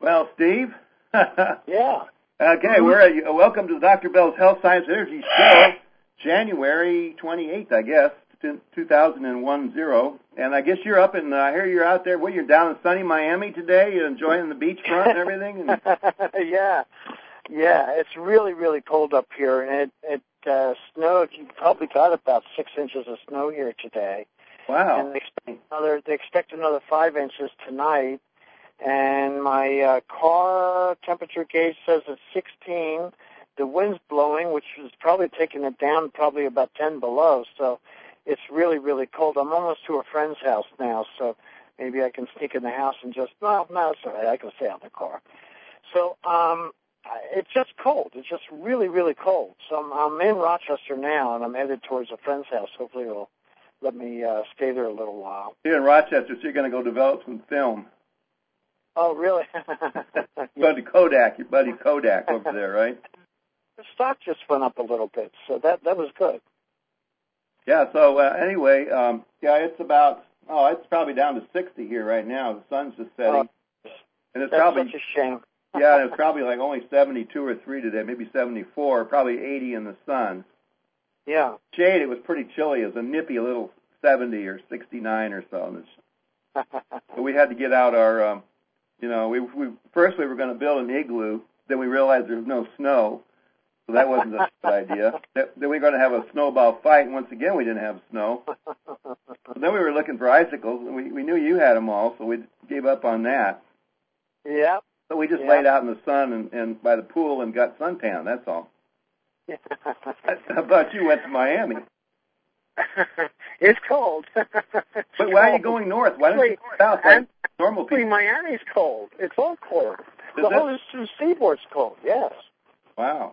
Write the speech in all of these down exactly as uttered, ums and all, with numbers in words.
Well, Steve. Yeah. Okay, Mm-hmm. we're at, welcome to the Doctor Bell's Health Science Energy Show, January twenty-eighth, I guess, two thousand one. And I guess you're up in, uh, I hear you're out there, well, you're down in sunny Miami today, you're enjoying the beachfront and everything? And... yeah. Yeah, it's really, really cold up here, and it, it uh, snowed. You probably got about six inches of snow here today. Wow. And they expect another, they expect another five inches tonight. And my uh, car temperature gauge says it's sixteen. The wind's blowing, which is probably taking it down probably about ten below. So it's really, really cold. I'm almost to a friend's house now, so maybe I can sneak in the house and just, no, no, it's all right. I can stay out in the car. So um, it's just cold. It's just really, really cold. So I'm, I'm in Rochester now, and I'm headed towards a friend's house. Hopefully it'll let me uh, stay there a little while. You're in Rochester, so you're going to go develop some film. Oh, really? buddy Kodak, your buddy Kodak over there, right? The stock just went up a little bit, so that that was good. Yeah, so uh, anyway, um, yeah, it's about, oh, it's probably down to sixty here right now. The sun's just setting. Oh, and it's that's probably, such a shame. yeah, it's probably like only seventy-two or three today, maybe seventy-four, probably eighty in the sun. Yeah. Shade, it was pretty chilly. It was a nippy little seventy or sixty-nine or so. And it's, so we had to get out our... Um, You know, we, we first we were going to build an igloo. Then we realized there was no snow, so that wasn't a good idea. Then we were going to have a snowball fight, and once again we didn't have snow. So then we were looking for icicles, and we, we knew you had them all, so we gave up on that. Yeah. So we just yep. laid out in the sun and, and by the pool and got suntan. That's all. How about you? Went to Miami? It's cold. it's but cold. why are you going north? Why don't you go south like normal people? Miami's cold. It's all cold. Is the it? whole eastern seaboard's cold. Yes. Wow.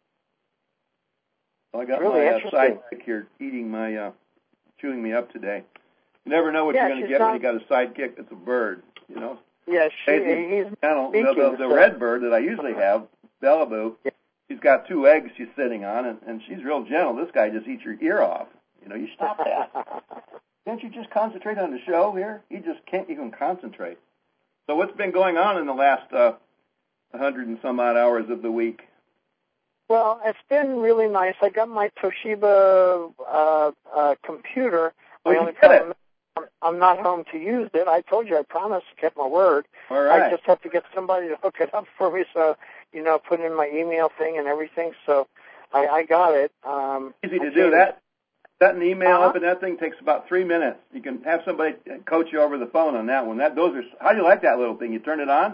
Well, I got really my uh, sidekick here eating my, uh, chewing me up today. You never know what yeah, you're going to get not... when you got a sidekick that's a bird, you know? Yeah, she, hey, he's channel, speaking, the, the, the so... red bird that I usually have, Bellaboo, yeah. she's got two eggs she's sitting on, and, and she's real gentle. This guy just eats your ear off. You know, you stop that. Can't you just concentrate on the show here? You just can't even concentrate. So what's been going on in the last uh, hundred and some odd hours of the week? Well, it's been really nice. I got my Toshiba uh, uh, computer. Oh, the you only did problem it. is I'm not home to use it. I told you I promised, kept my word. All right. I just have to get somebody to hook it up for me, so, you know, put in my email thing and everything. So I, I got it. Um, Easy to I do that. Set an email uh-huh. up, and that thing takes about three minutes. You can have somebody coach you over the phone on that one. That those are. How do you like that little thing? You turn it on.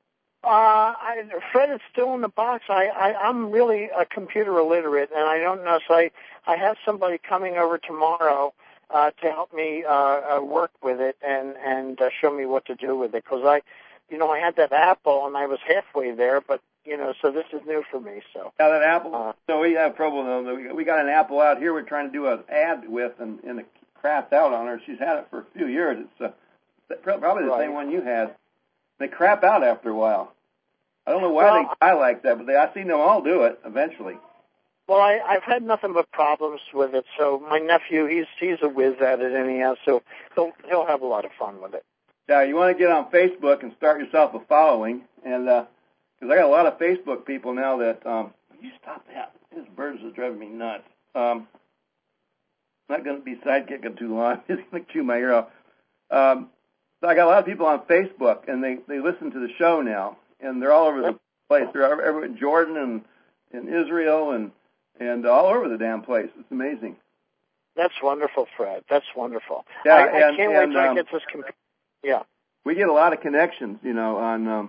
Uh, I, Fred, it's still in the box. I, I, I'm really a computer illiterate, and I don't know. So I, I have somebody coming over tomorrow uh, to help me uh, uh, work with it and and uh, show me what to do with it. Because I, you know, I had that Apple, and I was halfway there, but you know, so this is new for me. So yeah, that Apple. Uh, so we have trouble. Though. We got an Apple out here. We're trying to do an ad with, and, and it crapped out on her. She's had it for a few years. It's uh, probably the right. same one you had. They crap out after a while. I don't know why well, they die like that, but they, I've seen them all do it eventually. Well, I, I've had nothing but problems with it. So my nephew, he's he's a whiz at it anyhow. So he'll he'll have a lot of fun with it. Yeah, you want to get on Facebook and start yourself a following, and because uh, I got a lot of Facebook people now that um, you stop that. This bird is driving me nuts. Um, I'm not going to be sidekicking too long. He's going to chew my ear off. Um, so I got a lot of people on Facebook, and they they listen to the show now, and they're all over the place. They're over in Jordan and in Israel and and all over the damn place. It's amazing. That's wonderful, Fred. That's wonderful. Yeah, I, and, I can't wait and, till um, I get this computer. Yeah. We get a lot of connections, you know, on um,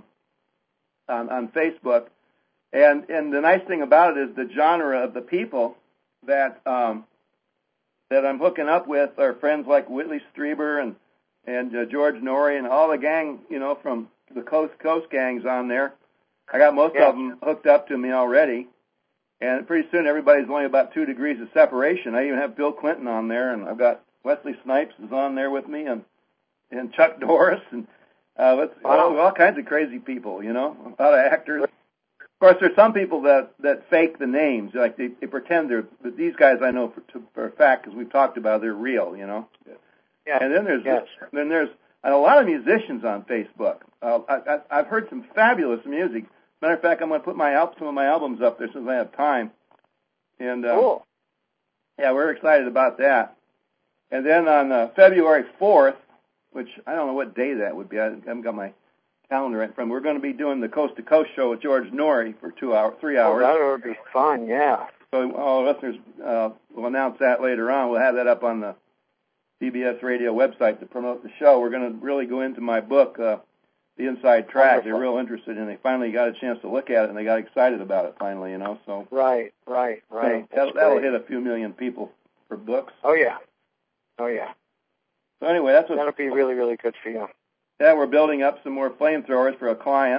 on on Facebook, and and the nice thing about it is the genre of the people that um, that I'm hooking up with are friends like Whitley Strieber and and uh, George Norrie and all the gang, you know, from the Coast Coast gangs on there. I got most yeah. of them hooked up to me already, and pretty soon everybody's only about two degrees of separation. I even have Bill Clinton on there, and I've got Wesley Snipes is on there with me, and and Chuck Norris, and uh, let's, wow. all, all kinds of crazy people, you know, a lot of actors. Of course, there's some people that, that fake the names, like they, they pretend they're, but these guys I know for, to, for a fact, because we've talked about, they're real, you know. Yeah. And then there's, yes. then there's, and a lot of musicians on Facebook. Uh, I, I, I've heard some fabulous music. Matter of fact, I'm going to put my al- some of my albums up there since I have time. And uh, cool. Yeah, we're excited about that. And then on uh, February fourth, which I don't know what day that would be. I haven't got my calendar in front. We're going to be doing the Coast to Coast show with George Norrie for two hours, three hours. Oh, that would be fun, yeah. So all the listeners uh, will announce that later on. We'll have that up on the C B S Radio website to promote the show. We're going to really go into my book, uh, The Inside Track. Wonderful. They're real interested in it. They finally got a chance to look at it, and they got excited about it finally, you know. So Right, right, right. So that'll, that'll hit a few million people for books. Oh, yeah. Oh, yeah. So anyway, that's what... That'll be really, really good for you. Yeah, we're building up some more flamethrowers for a client.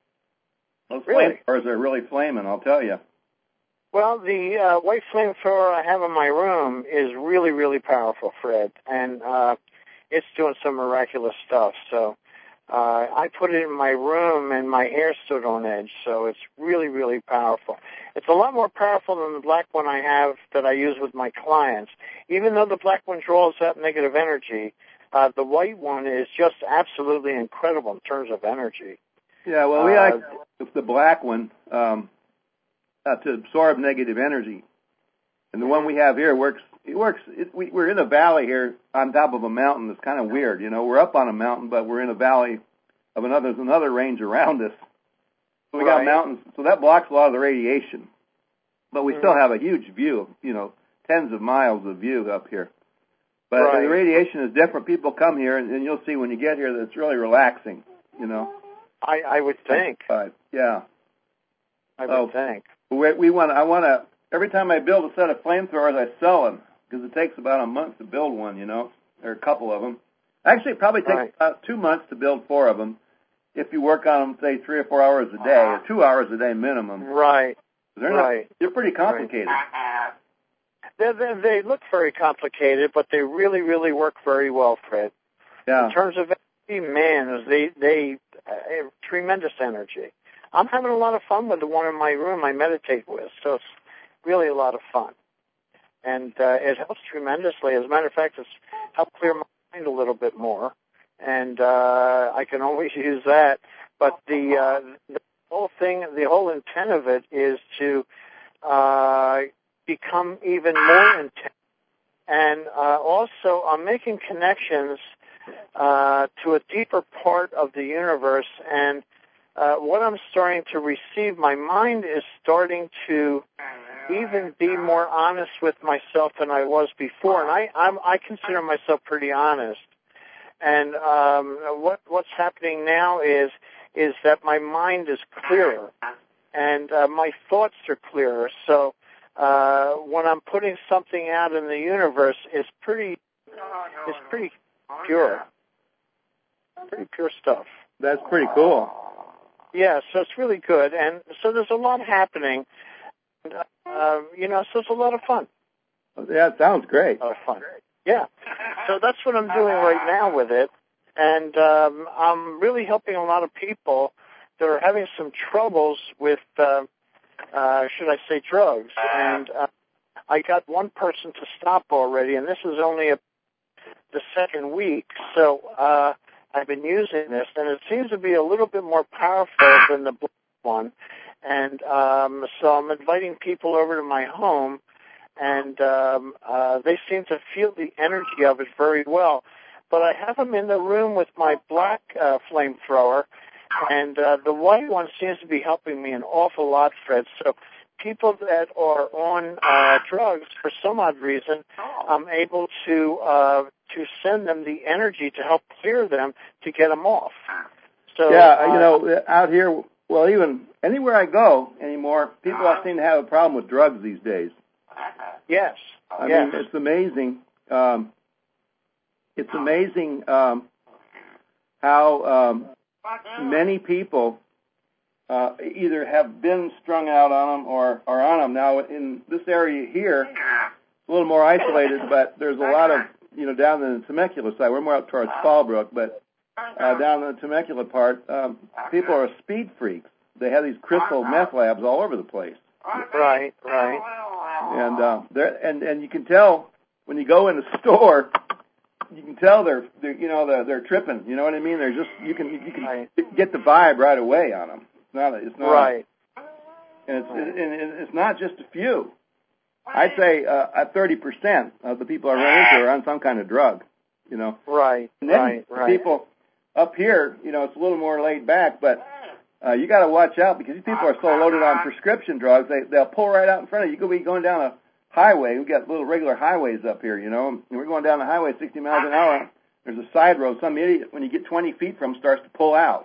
Those really? flamethrowers are really flaming, I'll tell you. Well, the uh, white flamethrower I have in my room is really, really powerful, Fred, and uh, it's doing some miraculous stuff. So uh, I put it in my room, and my hair stood on edge. So it's really, really powerful. It's a lot more powerful than the black one I have that I use with my clients. Even though the black one draws that negative energy, uh, the white one is just absolutely incredible in terms of energy. Yeah, well, we uh, like the black one. Um, Uh, to absorb negative energy, and the one we have here works. It works. It, we, we're in a valley here on top of a mountain. It's kind of weird, you know. We're up on a mountain, but we're in a valley of another. There's another range around us. So we right. got mountains, so that blocks a lot of the radiation. But we mm-hmm. still have a huge view, you know, tens of miles of view up here. But right. the radiation is different. People come here, and, and you'll see when you get here that it's really relaxing, you know. I, I would think. But, yeah. I would oh. think. We, we want. I want to. Every time I build a set of flamethrowers, I sell them because it takes about a month to build one. You know, or a couple of them. Actually, it probably takes right. about two months to build four of them. If you work on them, say three or four hours a day, or two hours a day minimum. Right. They're right. Not, they're pretty complicated. Right. They're, they're, they look very complicated, but they really, really work very well, Fred. Yeah. In terms of energy, man, they they uh, have tremendous energy. I'm having a lot of fun with the one in my room I meditate with, so it's really a lot of fun. And uh, it helps tremendously. As a matter of fact, it's helped clear my mind a little bit more, and uh, I can always use that. But the, uh, the whole thing, the whole intent of it is to uh, become even more intense. And uh, also, I'm making connections uh, to a deeper part of the universe, and Uh, what I'm starting to receive, my mind is starting to even be more honest with myself than I was before, and I I'm, I consider myself pretty honest. And um, what what's happening now is is that my mind is clearer, and uh, my thoughts are clearer. So uh, when I'm putting something out in the universe, it's pretty it's pretty pure, pretty pure stuff. That's pretty cool. Yeah, so it's really good, and so there's a lot happening. Uh, you know, so it's a lot of fun. Yeah, it sounds great. A lot of fun. Yeah. So that's what I'm doing right now with it, and um, I'm really helping a lot of people that are having some troubles with, uh, uh, should I say, drugs. And uh, I got one person to stop already, and this is only a, the second week. So. Uh, I've been using this, and it seems to be a little bit more powerful than the black one. And um, so I'm inviting people over to my home, and um, uh, they seem to feel the energy of it very well. But I have them in the room with my black uh, flamethrower, and uh, the white one seems to be helping me an awful lot, Fred. So people that are on uh, drugs, for some odd reason, I'm able to uh, to send them the energy to help clear them to get them off. So yeah, uh, you know, out here, well, even anywhere I go anymore, people seem to have a problem with drugs these days. Yes. I yes. mean, it's amazing. Um, it's amazing um, how um, many people uh, either have been strung out on them or are on them. Now, in this area here, it's a little more isolated, but there's a lot of, you know, down in the Temecula side. We're more up towards Fallbrook, but uh, down in the Temecula part, um, people are speed freaks. They have these crystal meth labs all over the place. Right, right. And uh, there, and and you can tell when you go in the store, you can tell they're, they're you know they're, they're tripping. You know what I mean? They're just you can you can right. get the vibe right away on them. It's not it's not right. and it's right. and it's not just a few. I'd say uh, at thirty percent of the people I run into are on some kind of drug. You know. Right. And then right. Right. people up here, you know, it's a little more laid back, but uh, you got to watch out because these people are so loaded on prescription drugs. They they'll pull right out in front of you. You could be going down a highway. We've got little regular highways up here, you know, and we're going down the highway sixty miles an hour. There's a side road. Some idiot, when you get twenty feet from them, starts to pull out.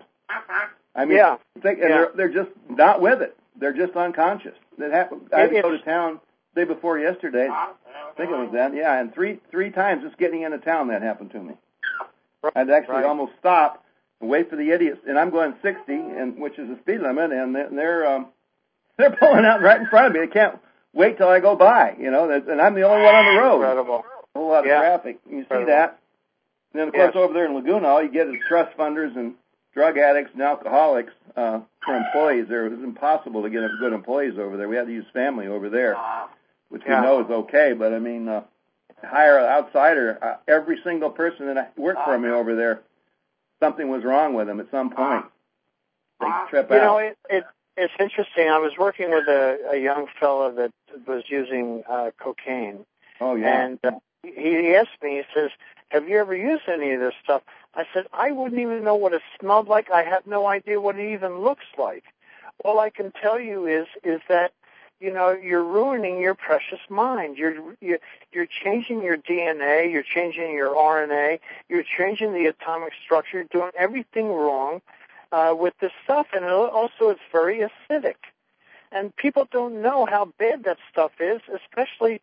I mean, yeah. they, and yeah. they're, they're just not with it. They're just unconscious. That happened. I had to go to town the day before yesterday. I think it was then. Yeah, and three three times just getting into town that happened to me. I'd actually right. almost stop and wait for the idiots, and I'm going sixty, and which is the speed limit, and they're they're, um, they're pulling out right in front of me. They can't wait till I go by, you know, and I'm the only one on the road. Incredible. A whole lot yeah. of traffic. You Incredible. see that. And then, of course, yes. over there in Laguna, all you get is trust funders and drug addicts and alcoholics uh, for employees. There, it was impossible to get good employees over there. We had to use family over there, which yeah. we know is okay. But, I mean, uh, hire an outsider. Uh, every single person that worked for me over there, something was wrong with them at some point. They trip you out. You know, it, it, it's interesting. I was working with a, a young fellow that was using uh, cocaine. Oh, yeah. And uh, he, he asked me, he says, have you ever used any of this stuff? I said, I wouldn't even know what it smelled like. I have no idea what it even looks like. All I can tell you is is that, you know, you're ruining your precious mind. You're you're, you're changing your D N A. You're changing your R N A. You're changing the atomic structure. You're doing everything wrong uh, with this stuff. And also it's very acidic. And people don't know how bad that stuff is, especially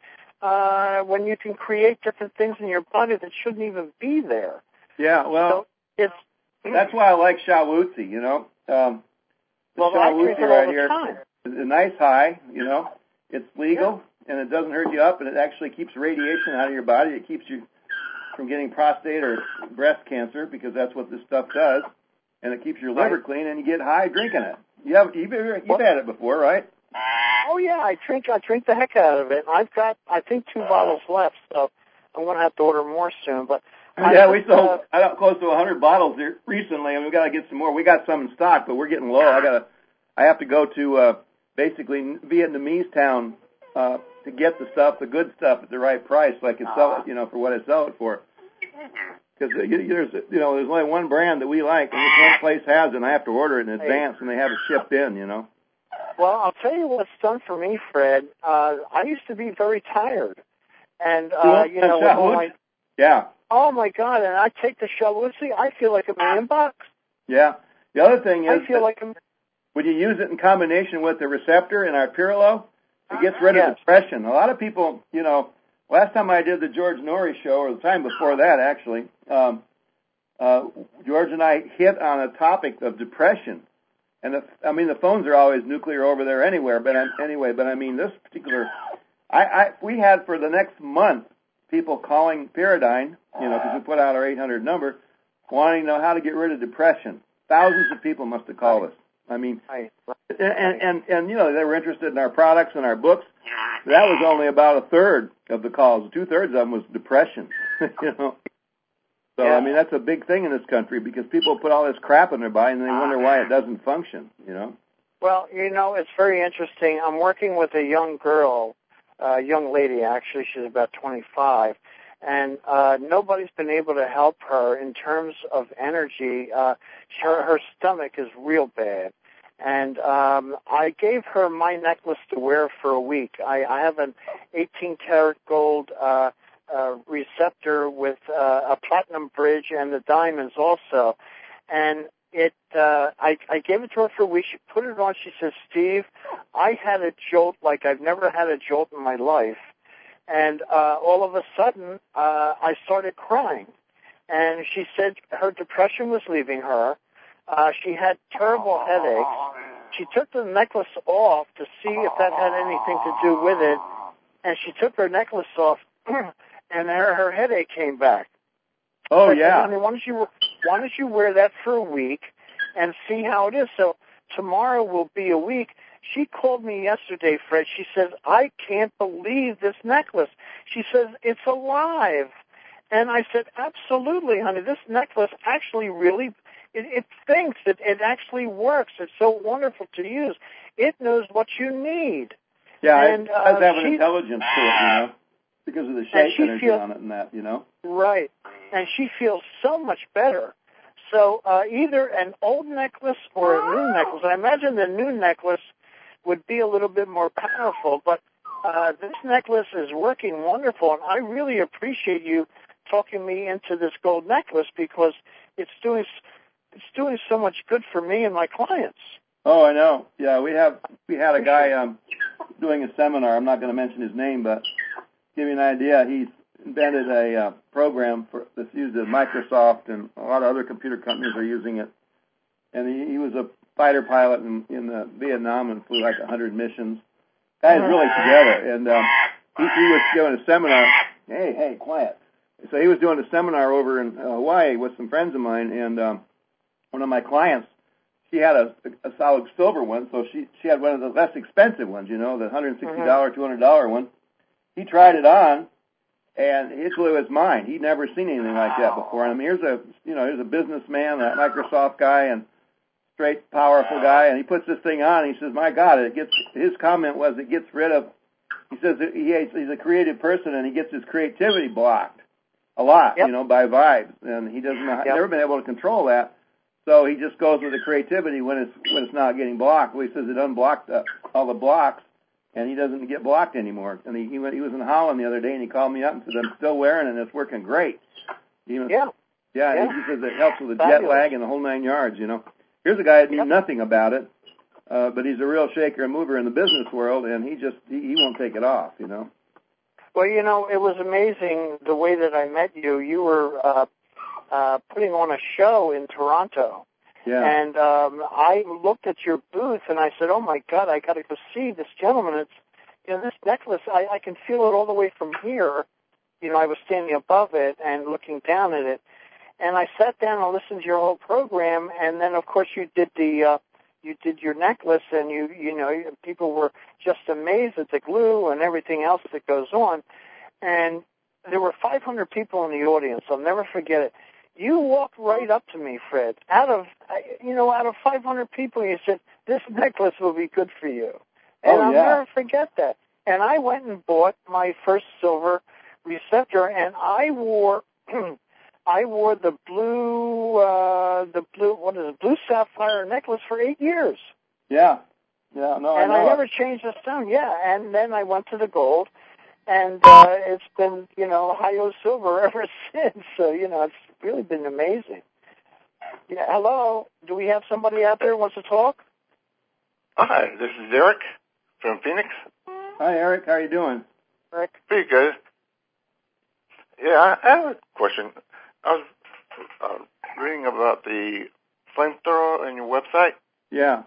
uh, when you can create different things in your body that shouldn't even be there. Yeah, well, so it's that's why I like Shawoozi, you know. Um, well, I drink it all right the here time. is a nice high, you know. It's legal, yeah. and it doesn't hurt you up, and it actually keeps radiation out of your body. It keeps you from getting prostate or breast cancer because that's what this stuff does, and it keeps your liver right. clean, and you get high drinking it. You have, you've, you've had it before, right? Oh yeah, I drink. I drink the heck out of it. I've got, I think, two bottles left, so I'm going to have to order more soon. But yeah, I we just, sold uh, I got close to one hundred bottles here recently, and we've got to get some more. We got some in stock, but we're getting low. I got to, I have to go to uh, basically Vietnamese town uh, to get the stuff, the good stuff, at the right price, so I can sell it, you know, for what I sell it for. Because uh, there's, you know, there's only one brand that we like, and this one place has it, and I have to order it in advance, and they have it shipped in, you know. Well, I'll tell you what's done for me, Fred. Uh, I used to be very tired, and uh, you know, with all my yeah. Oh my God! And I take the Shawoozi, I feel like a million bucks. Yeah. The other thing is, I feel like I'm, when you use it in combination with the receptor in our Pirilo, it gets rid of yes. depression. A lot of people, you know, last time I did the George Norrie show, or the time before that, actually, um, uh, George and I hit on a topic of depression. And the, I mean, the phones are always nuclear over there anywhere, but I'm, anyway, but I mean, this particular, I, I, we had for the next month people calling Pyridine, you know, because we put out our eight hundred number, wanting to know how to get rid of depression. Thousands of people must have called us. I mean, right. and, and, and, and, you know, they were interested in our products and our books. That was only about a third of the calls. Two-thirds of them was depression, you know. So, yeah. I mean, that's a big thing in this country because people put all this crap in their body and they wonder why it doesn't function, you know. Well, you know, it's very interesting. I'm working with a young girl, a young lady, actually. She's about twenty-five. And uh, nobody's been able to help her in terms of energy. Uh, her, her stomach is real bad. And um, I gave her my necklace to wear for a week. I, I have an eighteen karat gold uh, uh, receptor with uh, a platinum bridge and the diamonds also. And it, uh, I, I gave it to her for a week. She put it on. She says, Steve, I had a jolt like I've never had a jolt in my life. And uh, all of a sudden, uh, I started crying. And she said her depression was leaving her. Uh, she had terrible headaches. She took the necklace off to see if that had anything to do with it. And she took her necklace off, and her, her headache came back. Oh, so yeah. I said, why don't you, why don't you wear that for a week and see how it is? So tomorrow will be a week. She called me yesterday, Fred. She says, I can't believe this necklace. She says, it's alive. And I said, absolutely, honey. This necklace actually really, it, it thinks. It, it actually works. It's so wonderful to use. It knows what you need. Yeah, and, it does uh, have an she, intelligence to it, you know, because of the shape energy feels, on it and that, you know. Right. And she feels so much better. So uh, either an old necklace or a new necklace. I imagine the new necklace would be a little bit more powerful, but uh, this necklace is working wonderful, and I really appreciate you talking me into this gold necklace because it's doing it's doing so much good for me and my clients. Oh, I know. Yeah, we have we had a guy um, doing a seminar. I'm not going to mention his name, but to give you an idea, he's invented a uh, program for, that's used at Microsoft, and a lot of other computer companies are using it. And he, he was a fighter pilot in, in uh, Vietnam and flew like one hundred missions. Guy's really together. And um, he, he was doing a seminar. Hey, hey, quiet. So he was doing a seminar over in uh, Hawaii with some friends of mine, and um, one of my clients, she had a, a solid silver one, so she she had one of the less expensive ones, you know, the one hundred sixty dollars, two hundred dollars one. He tried it on, and it blew his mind. He'd never seen anything like that before. And I mean, here's a you know here's a businessman, a Microsoft guy, and straight, powerful guy, and he puts this thing on, and he says, "My God, it gets." His comment was, "It gets rid of." He says that he hates, he's a creative person, and he gets his creativity blocked a lot, yep. you know, by vibes, and he doesn't know, yep. never been able to control that. So he just goes with the creativity when it's when it's not getting blocked. Well, he says it unblocked the, all the blocks, and he doesn't get blocked anymore. And he he, went, he was in Holland the other day, and he called me up and said, "I'm still wearing it, and it's working great." He was, yeah. Yeah, yeah. he says it helps with the Fabulous. jet lag and the whole nine yards, you know. Here's a guy that knew yep. nothing about it, uh, but he's a real shaker and mover in the business world, and he just he, he won't take it off, you know. Well, you know, it was amazing the way that I met you. You were uh, uh, putting on a show in Toronto. Yeah. And um, I looked at your booth, and I said, oh, my God, I got to go see this gentleman. It's, you know, this necklace, I, I can feel it all the way from here. You know, I was standing above it and looking down at it. And I sat down and listened to your whole program, and then, of course, you did the uh, you did your necklace, and you you know people were just amazed at the glue and everything else that goes on. And there were five hundred people in the audience. I'll never forget it. You walked right up to me, Fred, out of you know out of five hundred people. You said, "This necklace will be good for you," and oh, I'll yeah. never forget that. And I went and bought my first silver receptor, and I wore. I wore the blue, uh, the blue, what is it, blue sapphire necklace for eight years. Yeah, yeah, no, I And know. I never changed the stone. Yeah, and then I went to the gold, and uh, it's been, you know, Hi-Yo silver ever since. So you know, it's really been amazing. Yeah, hello. Do we have somebody out there who wants to talk? Hi, this is Eric from Phoenix. Hi, Eric. How are you doing? Eric. Pretty good. Yeah, I have a question. I was uh, reading about the flamethrower on your website. Yeah.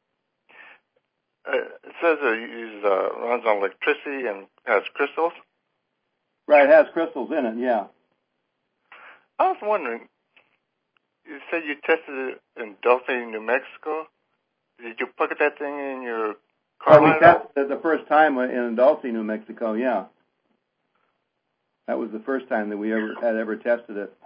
Uh, it says it uses, uh, runs on electricity and has crystals. Right, it has crystals in it, yeah. I was wondering, you said you tested it in Dulce, New Mexico. Did you plug that thing in your car? Oh, we tested it the first time in Dulce, New Mexico, yeah. That was the first time that we ever had ever tested it.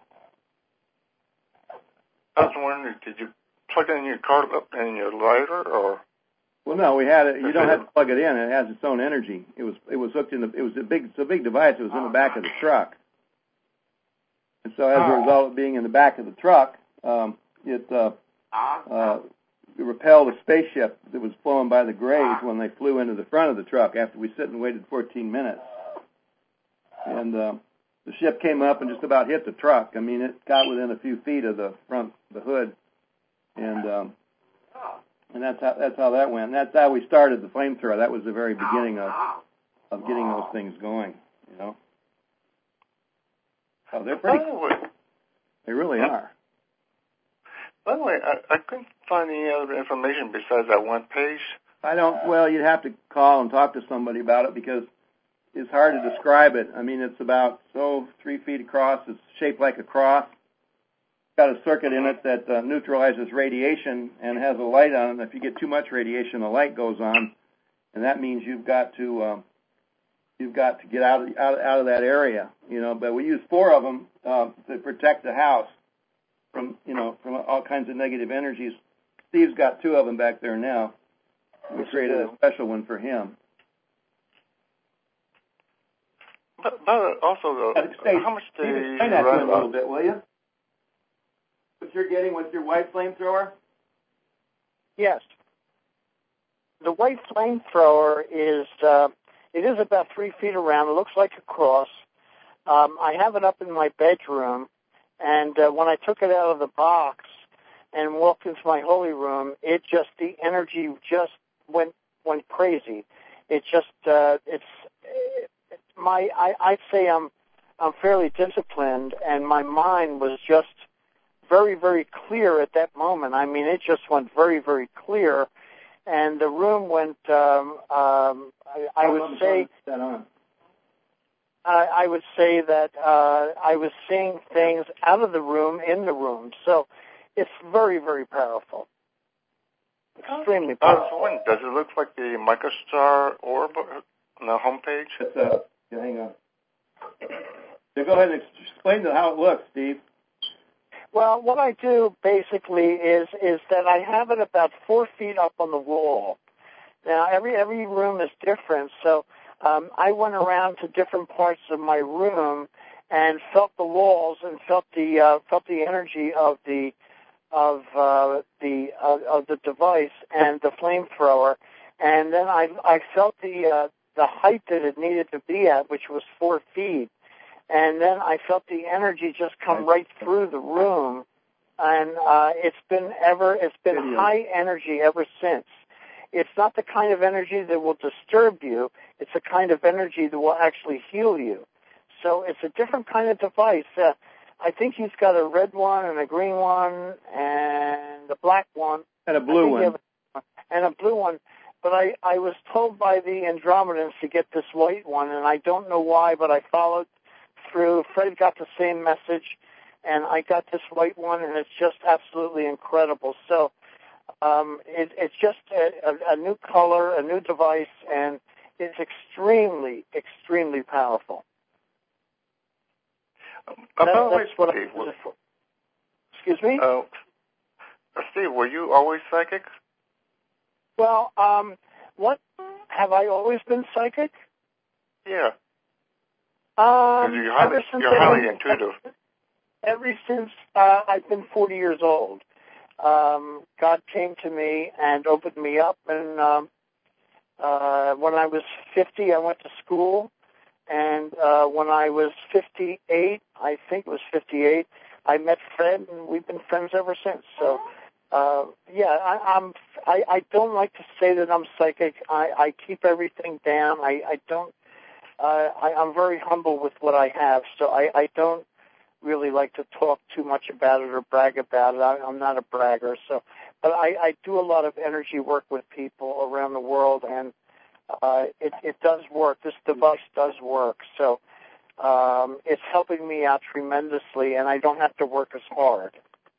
I was wondering, did you plug it in your car in your lighter, or? Well, no, we had it. You don't have to plug it in. It has its own energy. It was it was hooked in the. It was a big. It's a big device. It was in the back of the truck. And so, as a result of being in the back of the truck, um, it uh, uh, it repelled a spaceship that was flown by the Grays when they flew into the front of the truck after we sit and waited fourteen minutes. And uh, the ship came up and just about hit the truck. I mean, it got within a few feet of the front, the hood, and um, and that's how that's how that went. And that's how we started the flamethrower. That was the very beginning of of getting those things going. You know, oh, they're pretty. Oh, They really are. By the way, I, I couldn't find any other information besides that one page. I don't. Well, you'd have to call and talk to somebody about it because it's hard to describe it. I mean, it's about, so, three feet across. It's shaped like a cross. It's got a circuit in it that uh, neutralizes radiation and has a light on it. And if you get too much radiation, the light goes on, and that means you've got to um, you've got to get out of out, out of that area, you know. But we use four of them uh, to protect the house from, you know, from all kinds of negative energies. Steve's got two of them back there now. We created a special one for him. But, but also, uh, Steve, how much do you explain that to run him a little bit, will you? What you're getting with your white flamethrower? Yes. The white flamethrower is, uh, it is about three feet around. It looks like a cross. Um, I have it up in my bedroom, and uh, when I took it out of the box and walked into my holy room, it just, the energy just went went crazy. It just, uh, it's, it, my, I, I'd say I'm, I'm fairly disciplined, and my mind was just very, very clear at that moment. I mean, it just went very, very clear, and the room went, um, um, I, I would say, that I, I would say that uh, I was seeing things out of the room, in the room. So it's very, very powerful. Extremely powerful. Uh, so does it look like the MicroStar orb on the homepage? It's a, yeah, hang on. So go ahead and explain to how it looks, Steve. Well, what I do basically is is that I have it about four feet up on the wall. Now, every every room is different, so um, I went around to different parts of my room and felt the walls and felt the uh, felt the energy of the of uh, the uh, of the device and the flamethrower, and then I I felt the uh, the height that it needed to be at, which was four feet. And then I felt the energy just come right through the room, and uh, it's been ever, it's been high energy ever since. It's not the kind of energy that will disturb you. It's a kind of energy that will actually heal you. So it's a different kind of device. Uh, I think he's got a red one and a green one and a black one. And a blue one. A, and a blue one. But I, I was told by the Andromedans to get this white one, and I don't know why, but I followed through. Fred got the same message, and I got this white one, and it's just absolutely incredible. So um, it, it's just a, a, a new color, a new device, and it's extremely, extremely powerful. Um, that's, about that's what Steve, I use it for. Excuse me? Uh, Steve, were you always psychic? Well, um, what have I always been psychic? Yeah. Um, you're highly, you're highly intuitive. Ever since uh, I've been forty years old, um, God came to me and opened me up. And um, uh, when I was fifty, I went to school. And uh, when I was fifty-eight, I think it was fifty-eight, I met Fred, and we've been friends ever since. So, uh, yeah, I, I'm. I, I don't like to say that I'm psychic. I, I keep everything down. I, I don't. Uh, I, I'm very humble with what I have, so I, I don't really like to talk too much about it or brag about it. I, I'm not a bragger, so. But I, I do a lot of energy work with people around the world, and uh, it, it does work. This device does work, so um, it's helping me out tremendously, and I don't have to work as hard.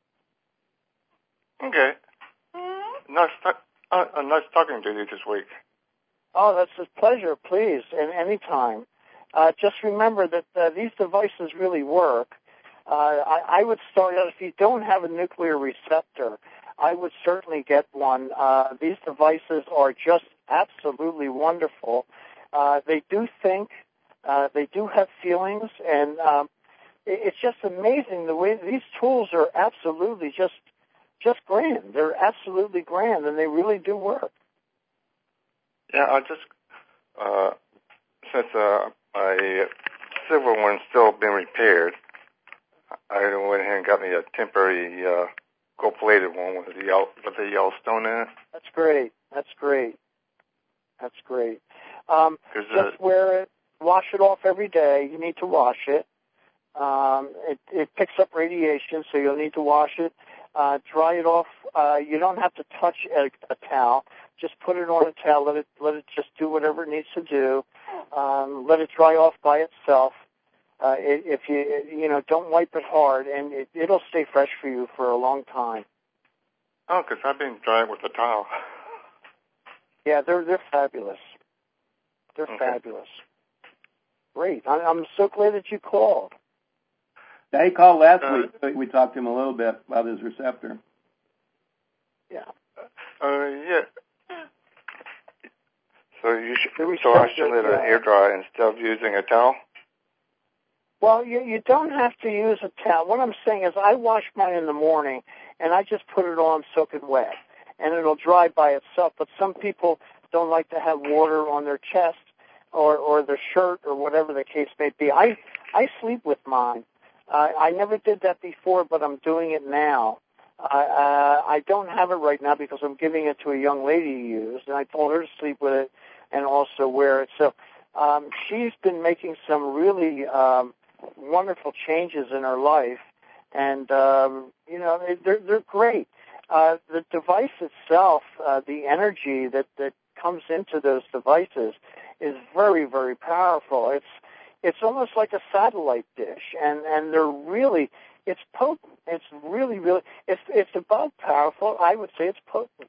Okay. Nice, uh, uh, nice talking to you this week. Oh, that's a pleasure, please, and anytime. Uh, just remember that uh, these devices really work. Uh, I, I would start out, if you don't have a nuclear receptor, I would certainly get one. Uh, these devices are just absolutely wonderful. Uh, they do think, uh, they do have feelings, and um, it, it's just amazing the way these tools are absolutely just just grand. They're absolutely grand, and they really do work. Yeah, I just, uh, since uh, my silver one's still been repaired, I went ahead and got me a temporary uh, gold-plated one with the yellow, with the yellow stone in it. That's great. That's great. That's great. Um, uh, just wear it. Wash it off every day. You need to wash it. Um, it, it picks up radiation, so you'll need to wash it. Uh, dry it off. Uh, you don't have to touch a, a towel. Just put it on a towel. Let it let it just do whatever it needs to do. Um, let it dry off by itself. Uh, it, if you you know don't wipe it hard, and it, it'll stay fresh for you for a long time. Oh, because I've been drying with a towel. Yeah, they're they're fabulous. They're okay. fabulous. great. I, I'm so glad that you called. Yeah, he called last Uh, week. We talked to him a little bit about his receptor. Yeah. Uh, yeah. So you should, The so I receptor, should let yeah. it air dry instead of using a towel? Well, you you don't have to use a towel. What I'm saying is I wash mine in the morning, and I just put it on soaking wet, and it'll dry by itself. But some people don't like to have water on their chest or, or their shirt or whatever the case may be. I, I sleep with mine. Uh, I never did that before, but I'm doing it now. Uh, uh, I don't have it right now because I'm giving it to a young lady to use, and I told her to sleep with it and also wear it. So um, she's been making some really um, wonderful changes in her life, and um, you know they're they're great. Uh, the device itself, uh, the energy that that comes into those devices is very very powerful. It's it's almost like a satellite dish, and and they're really it's potent. It's really really it's it's above powerful. I would say it's potent.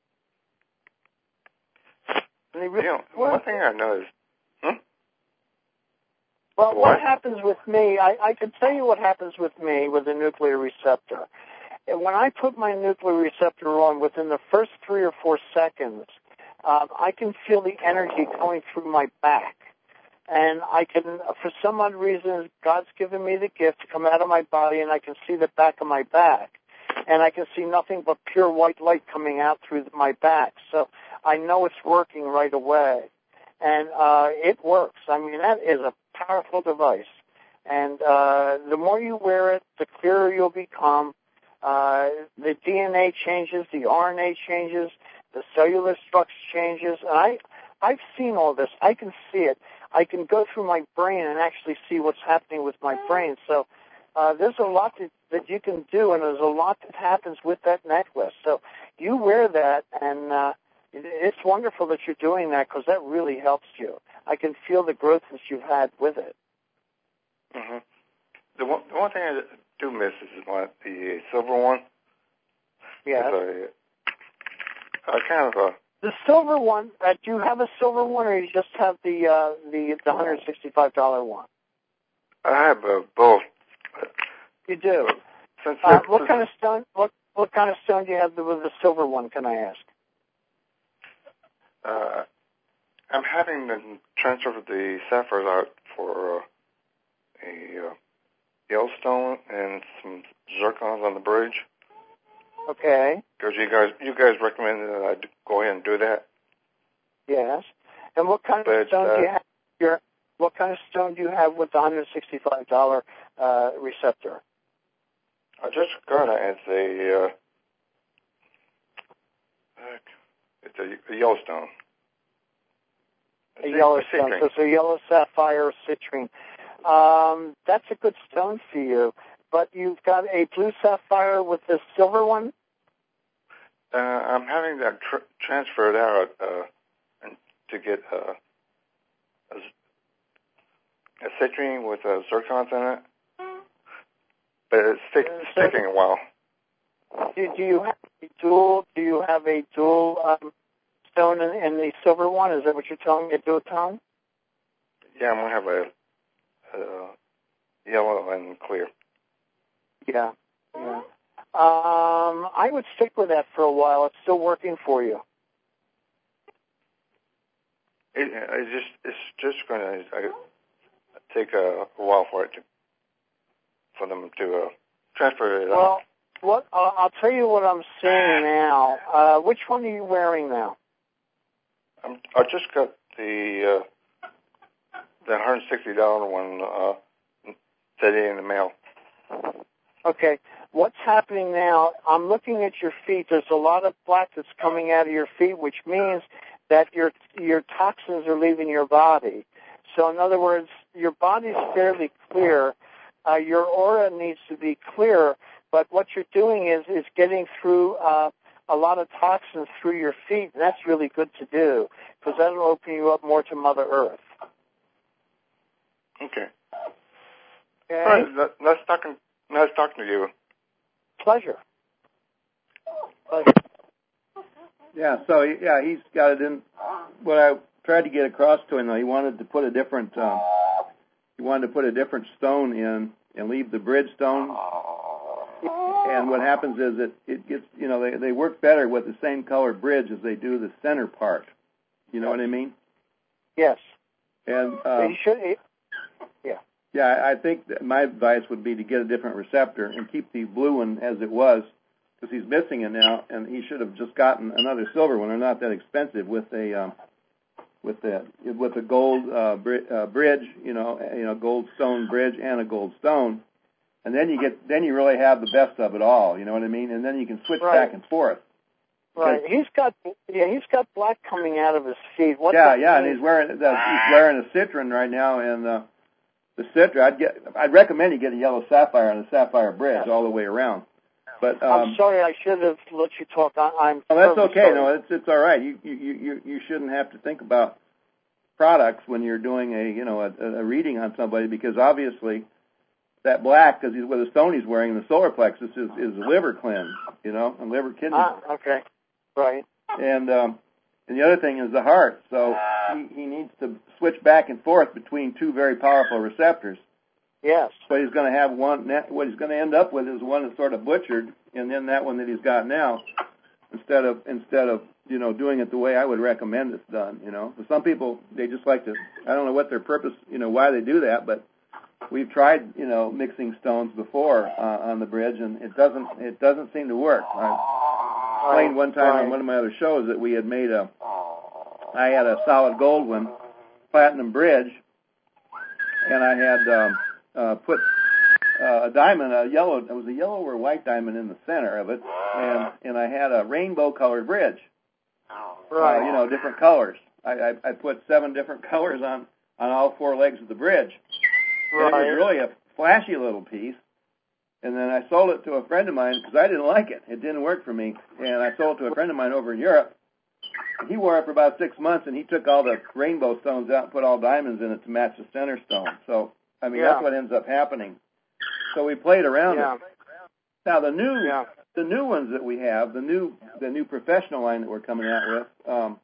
And they really You know, work. one thing I noticed. Hmm? Well, What? what happens with me, I, I can tell you what happens with me with the nuclear receptor. And when I put my nuclear receptor on, within the first three or four seconds, um, I can feel the energy going through my back. And I can, for some odd reason, God's given me the gift to come out of my body, and I can see the back of my back. And I can see nothing but pure white light coming out through my back. So I know it's working right away. And uh, it works. I mean, that is a powerful device. And uh, the more you wear it, the clearer you'll become. Uh, the D N A changes, the R N A changes, the cellular structure changes. And I, I've seen all this. I can see it. I can go through my brain and actually see what's happening with my brain. So uh, there's a lot that, that you can do, and there's a lot that happens with that necklace. So you wear that, and uh, it's wonderful that you're doing that because that really helps you. I can feel the growth that you've had with it. Mm-hmm. The one, the one thing I do miss is my, the silver one. Yeah. I, I kind of, uh, The silver one, uh, do you have a silver one, or you just have the uh, the, the one hundred sixty-five dollars one? I have uh, both. You do. Since Uh, what kind of stone? What what kind of stone do you have with the silver one? Can I ask? Uh, I'm having them transfer the sapphires out for uh, a uh, Yellowstone and some zircons on the bridge. Okay. Because you guys, you guys recommended that I d- go ahead and do that. Yes. And what kind But, of stone uh, do you have? Your what kind of stone do you have with the one hundred sixty-five dollars uh, receptor? I just got it. It's a, uh, it's a, a Yellowstone. A yellow a stone. So it's a yellow sapphire citrine. Um, that's a good stone for you. But you've got a blue sapphire with the silver one? Uh, I'm having that tr- transferred out uh, and to get uh, a, a citrine with uh, zircons in it. But it's stick, Uh, so sticking a while. Do, do you have a dual? Do you have a dual um, stone in, in the silver one? Is that what you're telling me? A dual tone? Yeah, I'm gonna have a, a yellow and clear. Yeah. Yeah. Um, I would stick with that for a while. It's still working for you. It, it just it's just gonna I, take a, a while for it to for them to uh, transfer it Well, out. what uh, I'll tell you what I'm seeing now. Uh, which one are you wearing now? I'm, I just got the uh, the one hundred sixty dollar one uh, today in the mail. Okay. What's happening now, I'm looking at your feet. There's a lot of black that's coming out of your feet, which means that your your toxins are leaving your body. So in other words, your body's fairly clear. Uh, your aura needs to be clear, but what you're doing is, is getting through uh, a lot of toxins through your feet, and that's really good to do because that'll open you up more to Mother Earth. Okay. Okay? All right. Nice talking. Nice talking to you. Pleasure. Pleasure. Yeah, so yeah, he's got it in. What I tried to get across to him, though, he wanted to put a different um, he wanted to put a different stone in and leave the bridge stone. And what happens is that it gets, you know, they, they work better with the same colored bridge as they do the center part. You know what I mean? Yes. And um, you should, yeah. Yeah, I think that my advice would be to get a different receptor and keep the blue one as it was, because he's missing it now, and he should have just gotten another silver one. They're not that expensive with a um, with the with a gold uh, bri- uh, bridge, you know, you know, gold stone bridge and a gold stone, and then you get then you really have the best of it all. You know what I mean? And then you can switch right. back and forth. Right. He's got yeah, he's got black coming out of his feet. What yeah, yeah, mean? and he's wearing the, he's wearing a Citron right now, and uh, the Citron. I'd get I'd recommend you get a yellow sapphire on the sapphire bridge yes. all the way around. But um, I'm sorry, I should have let you talk. I, I'm. Oh, that's okay. Sorry. No, it's it's all right. You you you you shouldn't have to think about products when you're doing a you know a, a reading on somebody, because obviously that black, because he's with the stone he's wearing, the solar plexus is is liver cleanse, you know, and liver kidney. Ah, okay, right. And um, and the other thing is the heart. So he he needs to switch back and forth between two very powerful receptors. Yes. But he's going to have one. What he's going to end up with is one that's sort of butchered, and then that one that he's got now, instead of instead of you know doing it the way I would recommend it's done. You know, some people they just like to. I don't know what their purpose, you know, why they do that, but we've tried you know mixing stones before uh, on the bridge, and it doesn't it doesn't seem to work. I explained one time on one of my other shows that we had made a. I had a solid gold one, platinum bridge, and I had. Um, Uh, put uh, a diamond, a yellow, it was a yellow or white diamond in the center of it, and and I had a rainbow-colored bridge. Right. Uh, you know, different colors. I, I I put seven different colors on on all four legs of the bridge. Right. And it was really a flashy little piece. And then I sold it to a friend of mine because I didn't like it. It didn't work for me. And I sold it to a friend of mine over in Europe. And he wore it for about six months, and he took all the rainbow stones out and put all diamonds in it to match the center stone. So. I mean, yeah. that's what ends up happening. So we played around yeah. it. Now the new, yeah. the new ones that we have, the new, the new professional line that we're coming out with, um,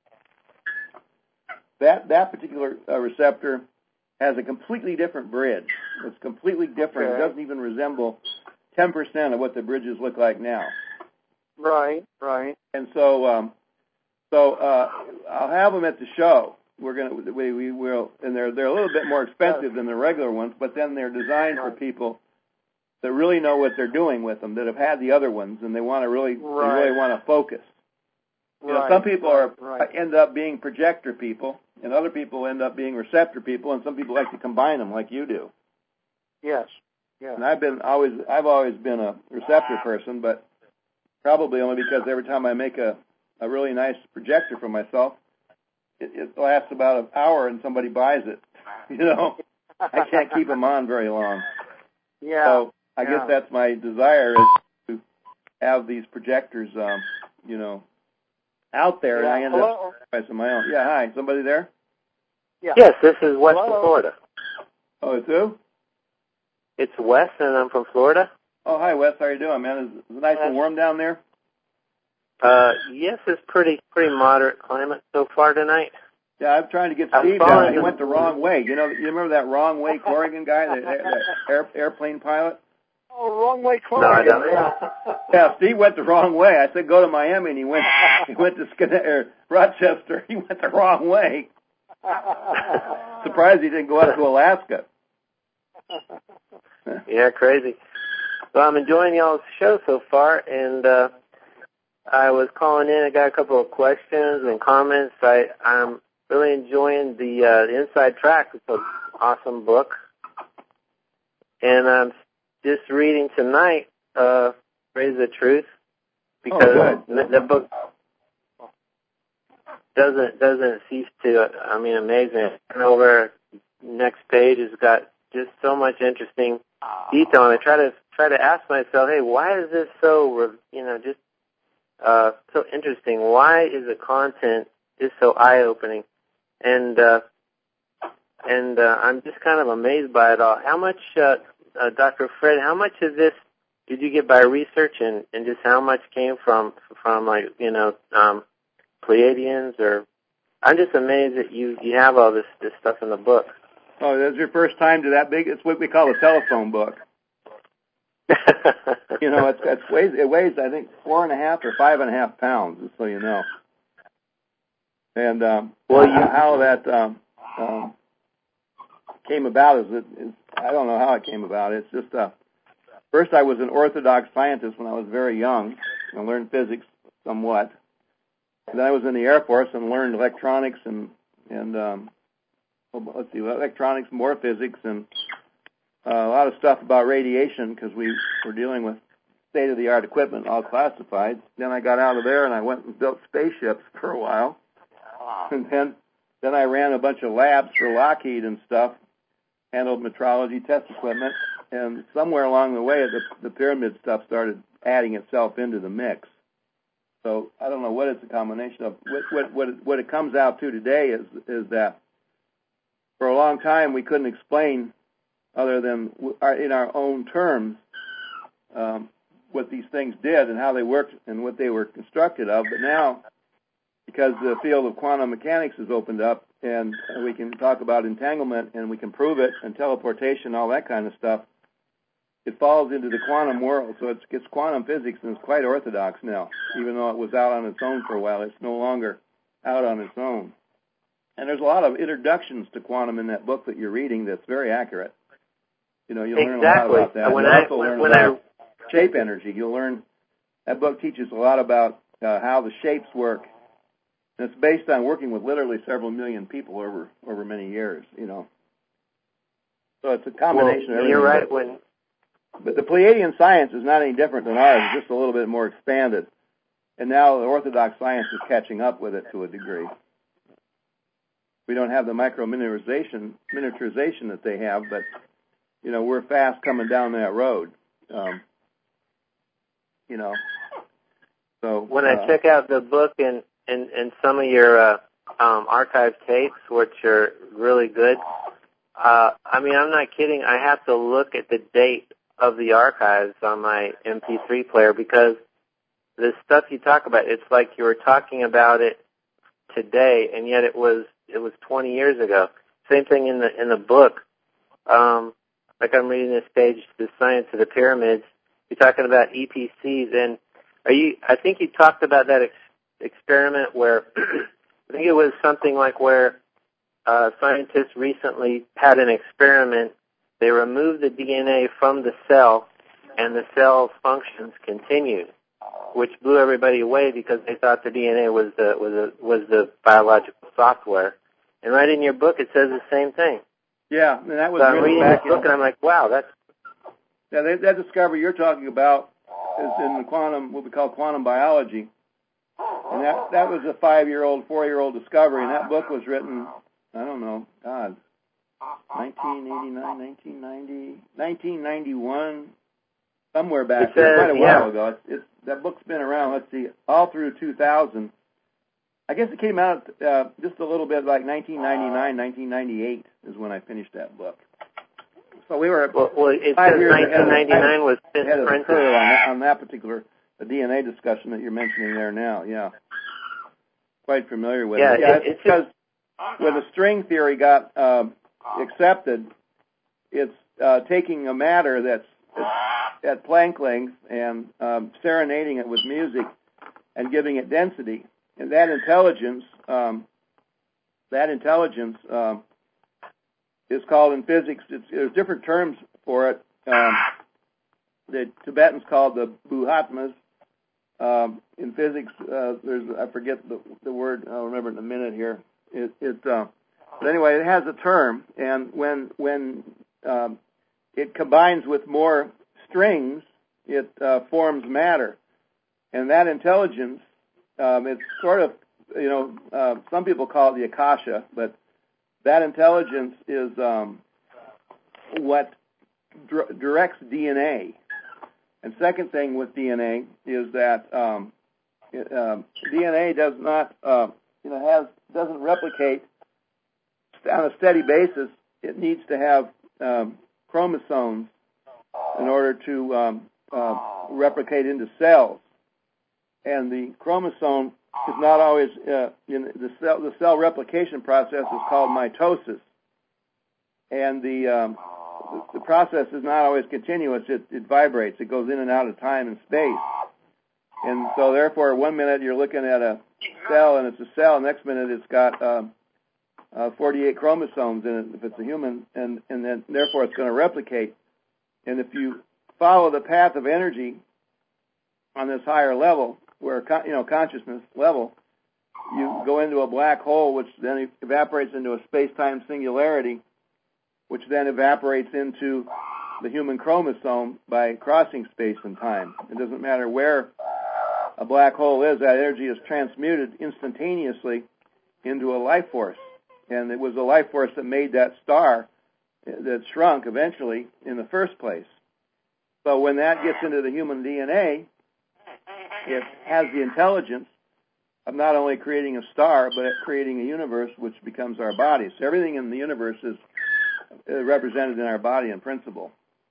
that that particular uh, receptor has a completely different bridge. It's completely different. Okay. It doesn't even resemble ten percent of what the bridges look like now. Right, right. And so, um, so uh, I'll have them at the show. We're gonna we we will, and they're they're a little bit more expensive than the regular ones, but then they're designed for people that really know what they're doing with them, that have had the other ones, and they want to really right. they really want to focus. You know, right. some people right. are right. end up being projector people, and other people end up being receptor people, and some people like to combine them, like you do. Yes. Yeah. And I've been always I've always been a receptor person, but probably only because every time I make a a really nice projector for myself, It, it lasts about an hour and somebody buys it. You know, I can't keep them on very long. Yeah. So I yeah. guess that's my desire, is to have these projectors, um, you know, out there, yeah. and I end Hello? up by some of my own. Yeah, hi, somebody there? Yeah. Yes, this is Wes Hello? from Florida. Oh, it's who? It's Wes, and I'm from Florida. Oh, hi, Wes. How you doing, man? Is, is it nice and warm down there? Uh, yes, it's pretty pretty moderate climate so far tonight. Yeah, I'm trying to get I'm Steve down. following He him. went the wrong way. You know, you remember that wrong way Corrigan guy, that, that air, airplane pilot? Oh, wrong way, No, I don't. Yeah. Yeah, Steve went the wrong way. I said go to Miami, and he went he went to Skin- or Rochester. He went the wrong way. Surprised he didn't go up to Alaska. Yeah, crazy. Well, I'm enjoying y'all's show so far, and uh, I was calling in. I got a couple of questions and comments. I, I'm really enjoying the, uh, the Inside Track. It's an awesome book. And I'm just reading tonight, uh, Praise the Truth, because oh, the, the book doesn't doesn't cease to, I mean, amaze me. And over next page has got just so much interesting detail. And I try to try to ask myself, hey, why is this so, you know, just uh, so interesting? Why is the content just so eye-opening? And uh, and uh, I'm just kind of amazed by it all. How much, uh, uh, Doctor Fred, how much of this did you get by research, and, and just how much came from, from like, you know, um, Pleiadians? Or I'm just amazed that you, you have all this, this stuff in the book. Oh, that's your first time to that big? It's what we call a telephone book. You know, it's, it's weighs, it weighs, I think, four and a half or five and a half pounds, just so you know. And um, well, you, how that um, um, came about is, it, is, I don't know how it came about. It's just, uh, first I was an orthodox scientist when I was very young and learned physics somewhat. And then I was in the Air Force and learned electronics and, and um, let's see, electronics, more physics, and uh, a lot of stuff about radiation because we were dealing with state-of-the-art equipment, all classified. Then I got out of there and I went and built spaceships for a while. And then, then I ran a bunch of labs for Lockheed and stuff, handled metrology, test equipment, and somewhere along the way, the, the pyramid stuff started adding itself into the mix. So I don't know what it's a combination of. What what what it, what it comes out to today is is that for a long time we couldn't explain, other than our, in our own terms, um, what these things did and how they worked and what they were constructed of. But now, because the field of quantum mechanics has opened up, and we can talk about entanglement and we can prove it, and teleportation, all that kind of stuff, it falls into the quantum world. So it's, it's quantum physics, and it's quite orthodox now. Even though it was out on its own for a while, it's no longer out on its own. And there's a lot of introductions to quantum in that book that you're reading that's very accurate. You know, you'll exactly. learn a lot about that. When you'll I, also when, learn when about I... shape energy. You'll learn, that book teaches a lot about uh, how the shapes work. And it's based on working with literally several million people over, over many years, you know. So it's a combination well, of everything. You're right. When But the Pleiadian science is not any different than ours, it's just a little bit more expanded. And now the orthodox science is catching up with it to a degree. We don't have the micro-miniaturization miniaturization that they have, but, you know, we're fast coming down that road. Um, you know. So when uh, I check out the book and, and, and some of your uh, um, archive tapes, which are really good, uh, I mean, I'm not kidding. I have to look at the date of the archives on my M P three player, because the stuff you talk about, it's like you were talking about it today, and yet it was it was twenty years ago. Same thing in the in the book. Um, like I'm reading this page, The Science of the Pyramids. You're talking about E P Cs, and are you? I think you talked about that ex- experiment where I think it was something like where uh, scientists recently had an experiment. They removed the D N A from the cell, and the cell's functions continued, which blew everybody away because they thought the D N A was the was the was the biological software. And right in your book, it says the same thing. Yeah, and that was so I'm reading back this book, in, and I'm like, wow, that's yeah. That, that discovery you're talking about is in the quantum, what we call quantum biology, and that that was a five-year-old, four-year-old discovery, and that book was written, I don't know, God. nineteen eighty-nine, nineteen ninety, nineteen ninety-one, somewhere back it there, says, quite a yeah. while ago. It's, it's, that book's been around, let's see, all through two thousand. I guess it came out uh, just a little bit like nineteen ninety-nine, nineteen ninety-eight is when I finished that book. So we were well, well it five says years nineteen ninety-nine was ahead of the printed. curve on that, on that particular the D N A discussion that you're mentioning there now. Yeah, quite familiar with yeah, it. Yeah, it, it's because just, when the string theory got uh, accepted, it's uh, taking a matter that's, that's at Planck length and um, serenading it with music and giving it density. And that intelligence, um, that intelligence um, is called in physics, it's, there's different terms for it. Um, the Tibetans called the Buhatmas. Um, in physics, uh, there's, I forget the, the word, I'll remember in a minute here. It, it uh, but anyway, it has a term, and when when um, it combines with more strings, it uh, forms matter. And that intelligence, um, it's sort of, you know, uh, some people call it the Akasha, but that intelligence is um, what dr- directs D N A. And second thing with D N A is that um, it, um, D N A does not, uh, you know, has doesn't replicate on a steady basis. It needs to have um, chromosomes in order to um, uh, replicate into cells. And the chromosome is not always, uh, in the cell, the cell replication process is called mitosis. and the um, the, the process is not always continuous. It, it vibrates. It goes in and out of time and space. And so, therefore, one minute you're looking at a cell, and it's a cell. Next minute, it's got um, uh, forty-eight chromosomes in it, if it's a human, and, and then, therefore, it's going to replicate. And if you follow the path of energy on this higher level, where, you know, consciousness level, you go into a black hole, which then evaporates into a space-time singularity, which then evaporates into the human chromosome by crossing space and time. It doesn't matter where a black hole is, that energy is transmuted instantaneously into a life force. And it was a life force that made that star that shrunk eventually in the first place. So when that gets into the human D N A, it has the intelligence of not only creating a star, but creating a universe which becomes our body. So everything in the universe is represented in our body in principle.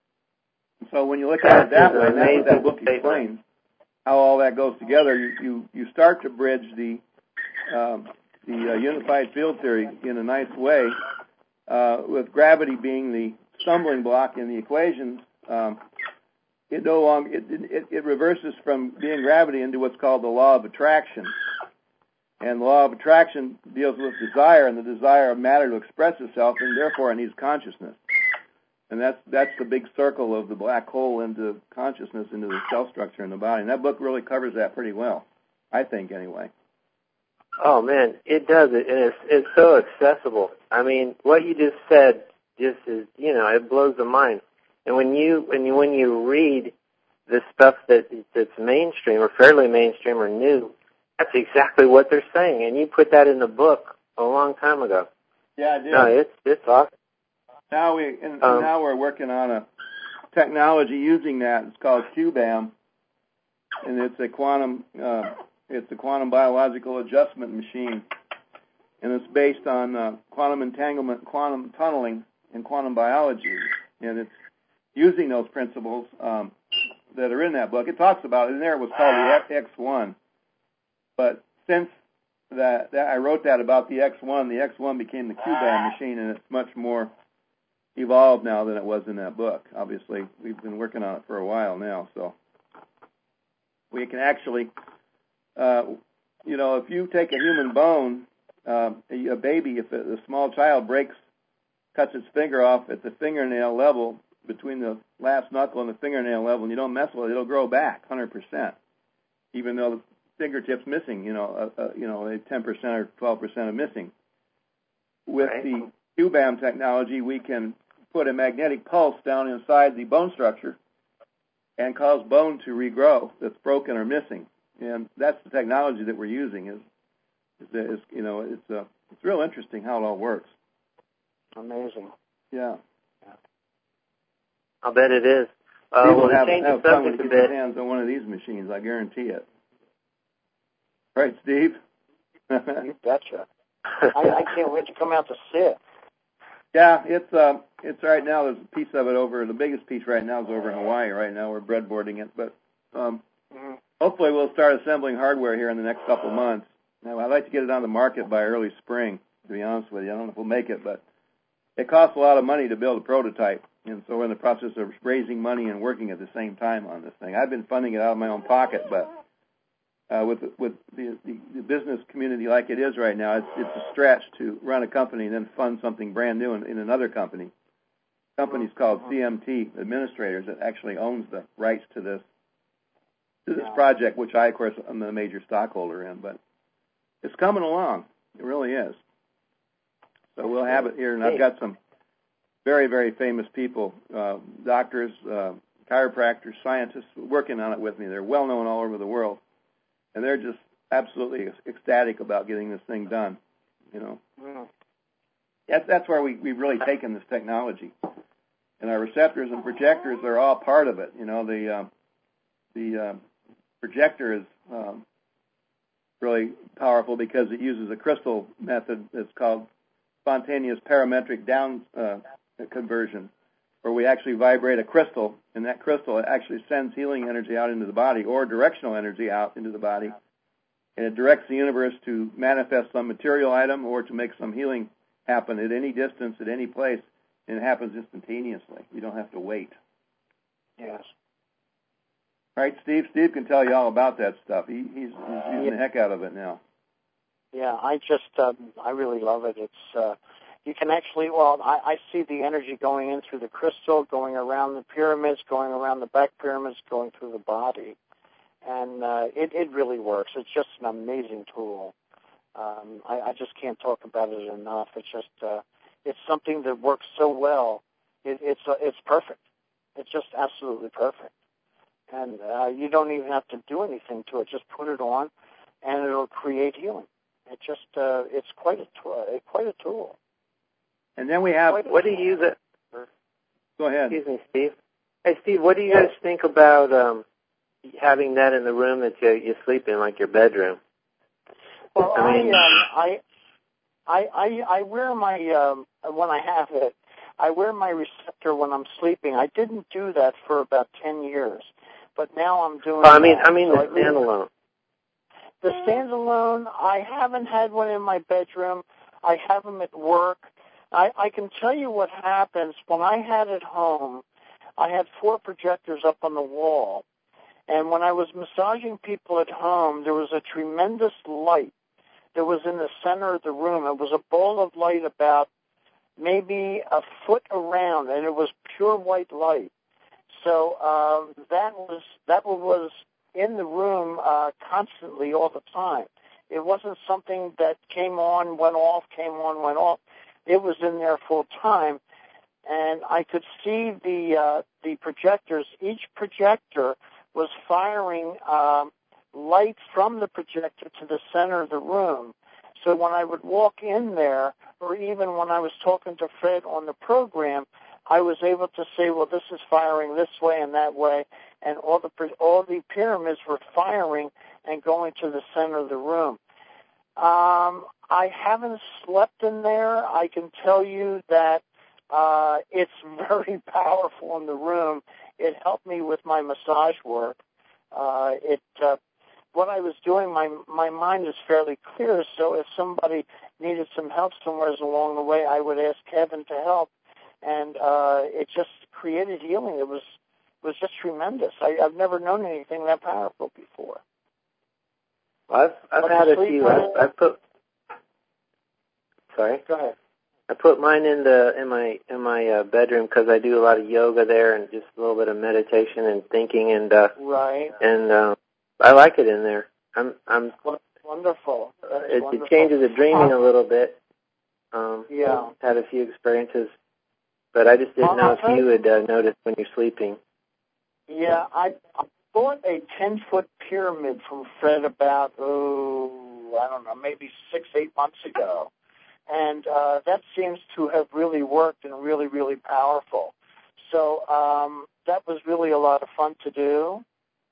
And so when you look at it that way, and that's what that book explains, how all that goes together, you, you, you start to bridge the um, the uh, unified field theory in a nice way, uh, with gravity being the stumbling block in the equations. Um, it no longer it, it, it reverses from being gravity into what's called the law of attraction. And the law of attraction deals with desire, and the desire of matter to express itself, and therefore it needs consciousness. And that's that's the big circle of the black hole into consciousness, into the cell structure in the body. And that book really covers that pretty well, I think, anyway. Oh, man, it does it, and it's, it's so accessible. I mean, what you just said just is, you know, it blows the mind. And when you when you, when you read the stuff that that's mainstream or fairly mainstream or new, that's exactly what they're saying. And you put that in the book a long time ago. Yeah, I did. No, it's, it's awesome. Now, we, and um, now we're working on a technology using that. It's called Q BAM, and it's a quantum uh, it's a quantum biological adjustment machine, and it's based on uh, quantum entanglement, quantum tunneling, and quantum biology, and it's using those principles um, that are in that book. It talks about it. In there it was called the X one, but since that, that I wrote that about the X one, the X one became the Q BAM machine, and it's much more evolved now than it was in that book. Obviously, we've been working on it for a while now, so we can actually, uh, you know, if you take a human bone, uh, a, a baby, if a, a small child breaks, cuts its finger off at the fingernail level, between the last knuckle and the fingernail level, and you don't mess with it, it'll grow back one hundred percent, even though the fingertip's missing, you know, uh, uh, you know, ten percent or twelve percent of missing. With right. the Q BAM technology, we can put a magnetic pulse down inside the bone structure and cause bone to regrow that's broken or missing. And that's the technology that we're using. Is, is, is you know, it's uh, it's real interesting how it all works. Amazing. Yeah. I'll bet it is. Uh, People well, have, change have the fun when subject you a get bit. their hands on one of these machines. I guarantee it. Right, Steve? You betcha. I, I can't wait to come out to see it. Yeah, it's uh, it's right now. There's a piece of it over. The biggest piece right now is over in Hawaii. Right now, we're breadboarding it, but um, mm-hmm. hopefully we'll start assembling hardware here in the next couple of months. Now, I'd like to get it on the market by early spring. To be honest with you, I don't know if we'll make it, but it costs a lot of money to build a prototype, and so we're in the process of raising money and working at the same time on this thing. I've been funding it out of my own pocket, but uh, with with the, the, the business community like it is right now, it's it's a stretch to run a company and then fund something brand new in, in another company. The company's called C M T Administrators that actually owns the rights to this to this project, which I, of course, am the major stockholder in. But it's coming along. It really is. So we'll have it here, and I've got some very, very famous people, uh, doctors, uh, chiropractors, scientists, working on it with me. They're well known all over the world, and they're just absolutely ecstatic about getting this thing done. You know, mm. that's that's where we we've really taken this technology, and our receptors and projectors are all part of it. You know, the uh, the uh, projector is um, really powerful because it uses a crystal method that's called spontaneous parametric down uh, conversion, where we actually vibrate a crystal, and that crystal actually sends healing energy out into the body or directional energy out into the body, and it directs the universe to manifest some material item or to make some healing happen at any distance, at any place, and it happens instantaneously. You don't have to wait. Yes. Right, Steve? Steve can tell you all about that stuff. He, he's, he's using yeah. the heck out of it now. Yeah, I just, um, I really love it. It's, uh, you can actually, well, I, I see the energy going in through the crystal, going around the pyramids, going around the back pyramids, going through the body. And uh, it, it really works. It's just an amazing tool. Um, I, I just can't talk about it enough. It's just, uh, it's something that works so well. It, it's, uh, it's perfect. It's just absolutely perfect. And uh, you don't even have to do anything to it. Just put it on, and it'll create healing. It just, uh, it's quite a, tool, quite a tool. And then we have... What do you use it? Go ahead. Excuse me, Steve. Hey, Steve, what do you guys think about um, having that in the room that you, you sleep in, like your bedroom? Well, I mean, I, um, I, I, I, I wear my, um, when I have it, I wear my receptor when I'm sleeping. I didn't do that for about ten years, but now I'm doing oh, I mean, that. I mean so the I standalone. The standalone, I haven't had one in my bedroom. I have them at work. I, I can tell you what happens. When I had it home, I had four projectors up on the wall. And when I was massaging people at home, there was a tremendous light that was in the center of the room. It was a ball of light about maybe a foot around, and it was pure white light. So um, that was that was in the room uh, constantly all the time. It wasn't something that came on, went off, came on, went off. It was in there full time, and I could see the uh, the projectors. Each projector was firing um, light from the projector to the center of the room. So when I would walk in there, or even when I was talking to Fred on the program, I was able to say, well, this is firing this way and that way, and all the all the pyramids were firing and going to the center of the room. Um, I haven't slept in there. I can tell you that uh, it's very powerful in the room. It helped me with my massage work. Uh, it uh, what I was doing, my my mind is fairly clear, so if somebody needed some help somewhere along the way, I would ask Kevin to help, and uh, it just created healing. It was was just tremendous. I, I've never known anything that powerful before. I've I've But had the a sleep few. one- I've, I've put. Sorry. Go ahead. I put mine in the in my in my uh, bedroom because I do a lot of yoga there and just a little bit of meditation and thinking and uh, Right. and uh, I like it in there. I'm I'm. Wonderful. That's It, wonderful. it changes the dreaming a little bit. Um, Yeah. Had a few experiences, but I just didn't know if you would uh, notice when you're sleeping. Yeah, I, I bought a ten-foot pyramid from Fred about, oh, I don't know, maybe six, eight months ago. And uh, that seems to have really worked and really, really powerful. So um, that was really a lot of fun to do.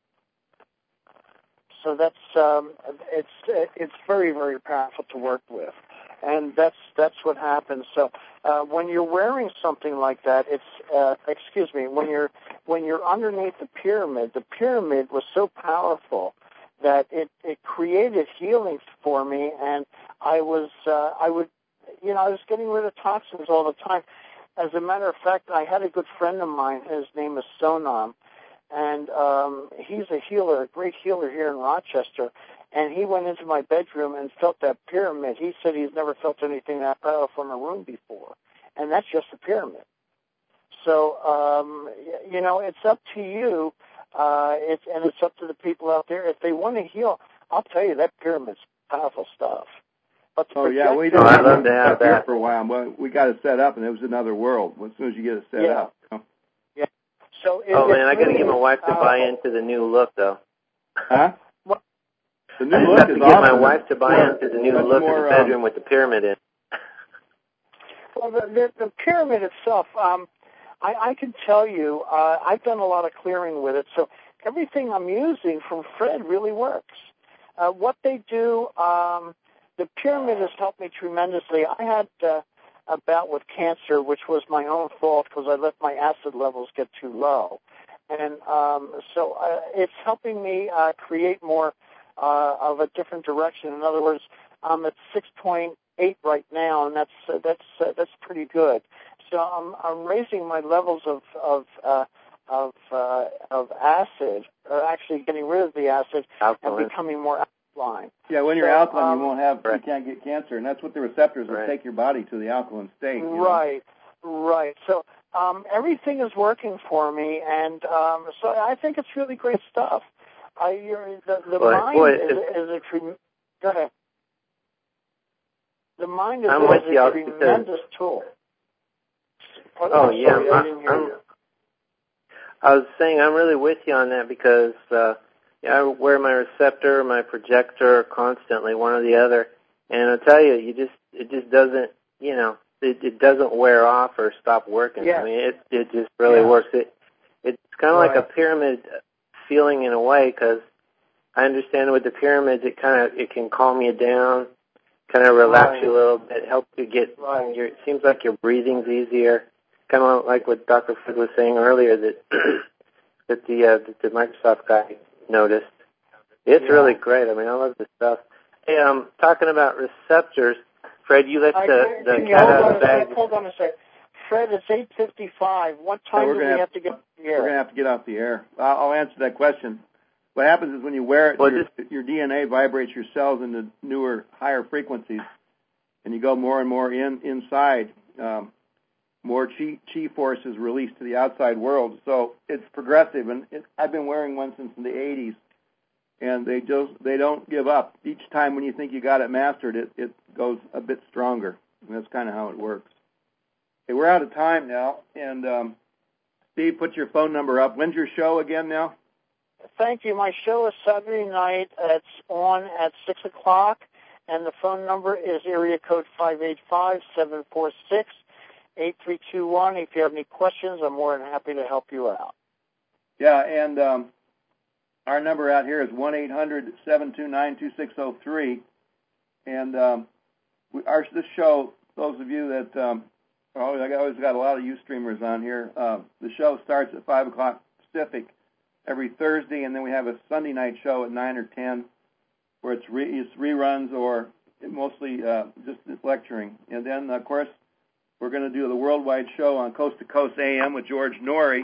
So that's um, it's it's very, very powerful to work with, and that's that's what happens. So uh, when you're wearing something like that, it's uh, excuse me, when you're when you're underneath the pyramid, the pyramid was so powerful that it, it created healing for me, and I was uh, I would you know I was getting rid of toxins all the time. As a matter of fact, I had a good friend of mine. His name is Sonam. And um, he's a healer, a great healer here in Rochester. And he went into my bedroom and felt that pyramid. He said he's never felt anything that powerful in a room before. And that's just a pyramid. So, um, you know, it's up to you. Uh, it's, and it's up to the people out there. If they want to heal, I'll tell you, that pyramid's powerful stuff. But oh, yeah, we Oh, did I'd love to have here that. for a while, but we got it set up, and it was another world as soon as you get it set Yeah. up. You know? So it, Oh man, I got to really get my wife to is buy powerful. into the new look though. Huh? What? The new I just look have is to get my awesome. wife to buy More- into the new much look more, of the bedroom um, with the pyramid in. Well, the, the, the pyramid itself, um, I, I can tell you, uh, I've done a lot of clearing with it, so everything I'm using from Fred really works. Uh, what they do, um, the pyramid has helped me tremendously. I had uh, a bout with cancer, which was my own fault because I let my acid levels get too low. And um, so uh, it's helping me uh, create more uh, of a different direction. In other words, I'm at six point eight right now, and that's uh, that's uh, that's pretty good. So I'm I'm raising my levels of of uh, of uh, of acid, or actually getting rid of the acid Alkaline. and becoming more alkaline. Yeah, when you're So, alkaline, um, you won't have, right. you can't get cancer, and that's what the receptors will Right. take your body to, the alkaline state. You know? Right, right. So um, everything is working for me, and um, so I think it's really great stuff. I you're, the the Boy, mind boy, is, is a trem- go ahead. The mind is, I'm is with a you, tremendous tool. Oh, I'm yeah. sorry, I I'm, didn't hear I'm, you. I was saying I'm really with you on that because uh, yeah, I wear my receptor, my projector constantly, one or the other, and I'll tell you, you just it just doesn't, you know, it, it doesn't wear off or stop working. Yeah. I mean, it it just really Yeah. works. It it's kind of Right. like a pyramid feeling in a way because I understand with the pyramids, it kind of it can calm you down, kind of relax Right. you a little bit, help you get. Right. Your, it seems like your breathing's easier. Kind of like what Doctor Fred was saying earlier that that the uh, that the Microsoft guy noticed. It's Yeah. really great. I mean, I love this stuff. Hey, um, talking about receptors, Fred, you let I the can, the can you cat hold out on of a the bag. sec? Hold on a sec. Fred, it's eight fifty-five. What time we're do gonna we have- have to get We're here? going to have to get off the air. I'll, I'll answer that question. What happens is when you wear it, Well, your, just- your D N A vibrates your cells into newer, higher frequencies, and you go more and more in inside. Um, more chi, chi force is released to the outside world. So it's progressive, and it, I've been wearing one since the eighties, and they just they don't give up. Each time when you think you got it mastered, it, it goes a bit stronger, and that's kind of how it works. Okay, we're out of time now, and um, Steve, put your phone number up. When's your show again now? Thank you. My show is Saturday night. It's on at six o'clock, and the phone number is area code five eight five, seven four six, eight three two one. If you have any questions, I'm more than happy to help you out. Yeah, and um, our number out here is one eight hundred, seven two nine, two six zero three. And um, we, our this show, those of you that um, are always, I always got a lot of you streamers on here. Uh, the show starts at five o'clock Pacific every Thursday, and then we have a Sunday night show at nine or ten, where it's, re, it's reruns or mostly uh, just lecturing. And then, of course, we're going to do the worldwide show on Coast to Coast A M with George Norrie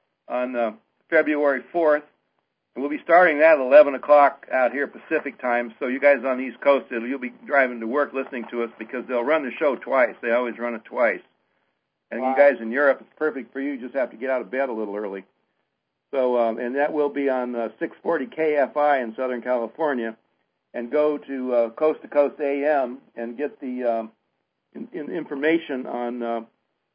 on uh, February fourth. And we'll be starting that at eleven o'clock out here Pacific time. So you guys on the East Coast, you'll be driving to work listening to us because they'll run the show twice. They always run it twice. And Wow. you guys in Europe, it's perfect for you. You just have to get out of bed a little early. So, um, and that will be on uh, six forty K F I in Southern California. And go to uh, Coast to Coast A M and get the um, in, in information on uh,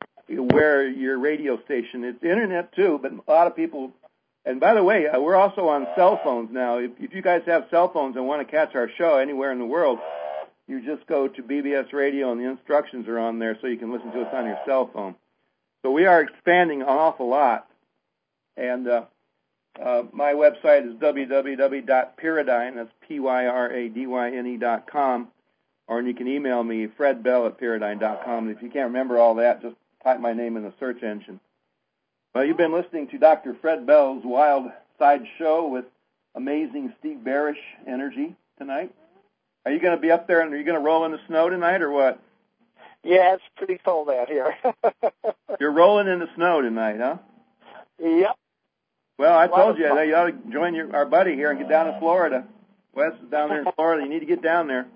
where your radio station. It's internet too, but a lot of people. And by the way, uh, we're also on cell phones now. If, if you guys have cell phones and want to catch our show anywhere in the world, you just go to B B S Radio and the instructions are on there so you can listen to us on your cell phone. So we are expanding an awful lot. And uh, uh, my website is w w w dot pyradyn, that's P Y R A D Y N E dot com, or you can email me, fred bell at pyradyn dot com. And if you can't remember all that, just type my name in the search engine. Well, you've been listening to Doctor Fred Bell's Wild Side Show with amazing Steve Barish energy tonight. Are you going to be up there and are you going to roll in the snow tonight or what? Yeah, it's pretty cold out here. You're rolling in the snow tonight, huh? Yep. Well, I A lot told of you fun. that you ought to join your, our buddy here and get down to Florida. Wes is down there in Florida. You need to get down there.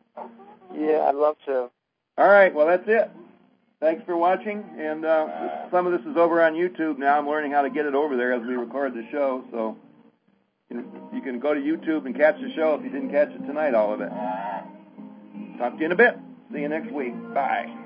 Yeah, I'd love to. All right, well, that's it. Thanks for watching, and uh, some of this is over on YouTube now. I'm learning how to get it over there as we record the show, so you can go to YouTube and catch the show if you didn't catch it tonight, all of it. Talk to you in a bit. See you next week. Bye.